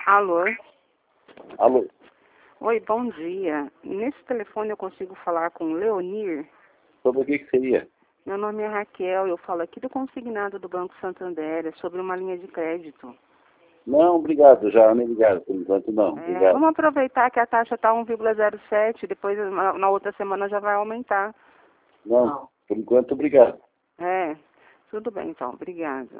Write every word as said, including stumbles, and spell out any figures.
Alô? Alô? Oi, bom dia. Nesse telefone eu consigo falar com o Leonir? Sobre o que que seria? Meu nome é Raquel, eu falo aqui do consignado do Banco Santander, é sobre uma linha de crédito. Não, obrigado, já me ligaram, por enquanto não, É, obrigado. vamos aproveitar que a taxa está um vírgula zero sete, depois na, na outra semana já vai aumentar. Não, por enquanto obrigado. É, tudo bem então, obrigada.